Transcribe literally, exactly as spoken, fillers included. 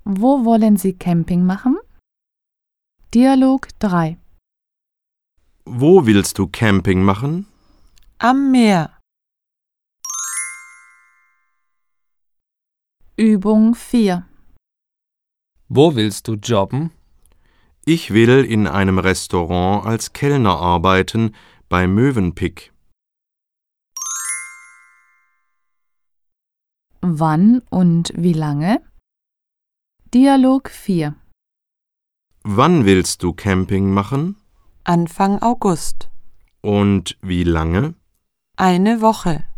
Wo wollen Sie Camping machen? Dialog drei. Wo willst du Camping machen? Am Meer. Übung vier. Wo willst du jobben? Ich will in einem Restaurant als Kellner arbeiten, bei Mövenpick. Wann und wie lange? Dialog vier. Wann willst du Camping machen? Anfang August. Und wie lange? Eine Woche.